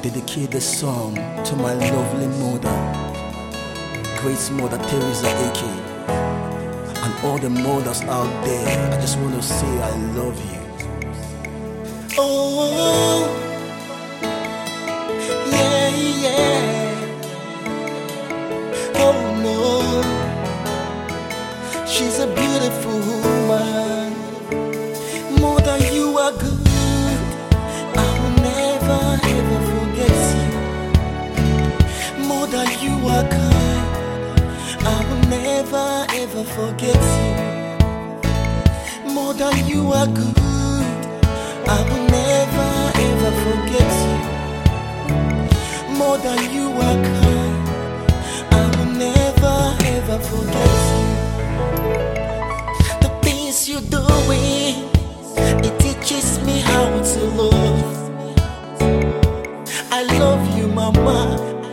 dedicate this song to my lovely mother, great mother Teresa Ake, and all the mothers out there. I just want to say I love you. Oh, yeah, yeah. Oh no, she's a beautiful woman. Mother, you are good. I will never ever forget you. Mother, you are kind. I will never ever forget you. Mother, you are good. I will never ever forget you. Mother, you are kind. I will never ever forget you. The things you're doing, it teaches me how to love. I love you, Mama.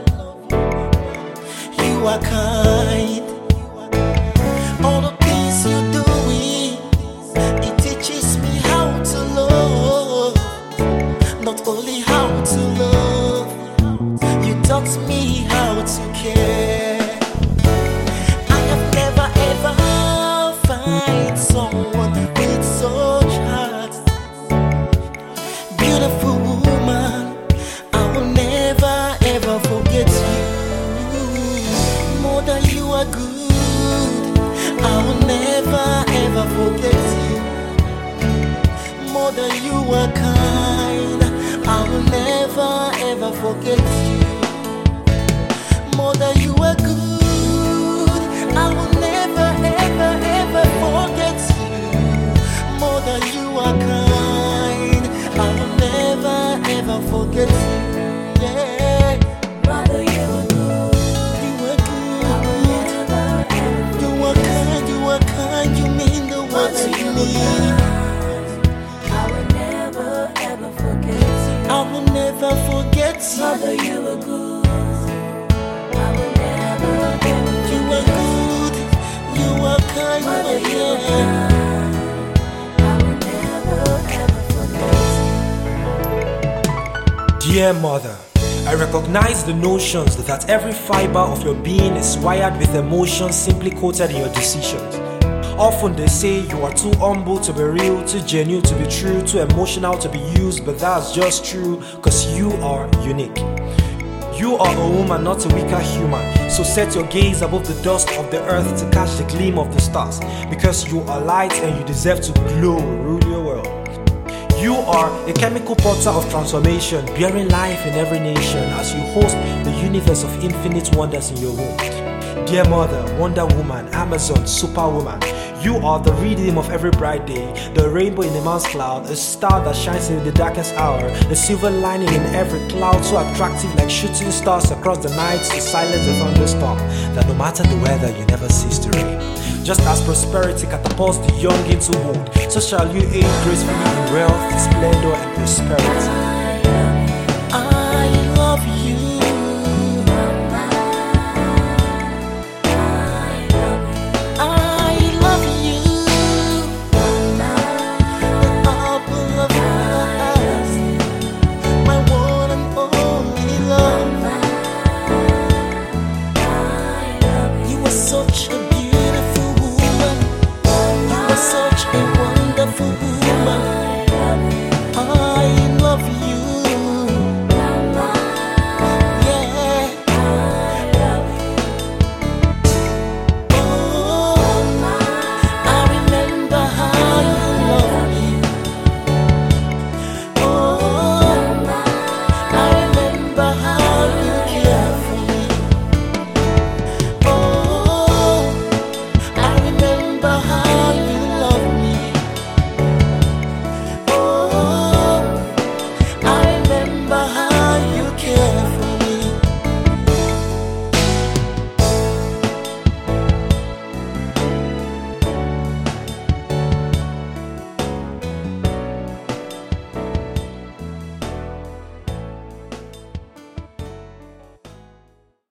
You are kind. All the things you're doing, it teaches me how to love. Not only how to love, you taught me how to care. I have never ever find someone with such heart. Beautiful woman, I will never ever forget you. Mother, you are good. I will never ever forget you. Mother, you are kind. I will never ever forget you. Mother, you are good. I will never ever ever forget you. Mother, you are kind. I will never ever forget you. Yeah. Mother, you are good. You are good. I will never ever You are kind. You are kind. You mean the world to you me. I will never ever forget you. I will never forget you. Mother, you are good. I will never ever You are good. You are kind. You Mother, are you are yeah. kind. I will never ever forget you. Dear mother, I recognize the notions that every fiber of your being is wired with emotions simply quoted in your decisions. Often they say you are too humble to be real, too genuine to be true, too emotional to be used, but that's just true because you are unique. You are a woman, not a weaker human. So set your gaze above the dust of the earth to catch the gleam of the stars, because you are light and you deserve to glow, rule your world. You are a chemical portal of transformation, bearing life in every nation as you host the universe of infinite wonders in your womb. Dear mother, Wonder Woman, Amazon, Superwoman, you are the redeem of every bright day, the rainbow in a man's cloud, a star that shines in the darkest hour, the silver lining in every cloud, so attractive like shooting stars across the night to silence the thunderstorm, that no matter the weather you never cease to reign. Just as prosperity catapults the young into old, so shall you age gracefully in wealth, splendor and prosperity.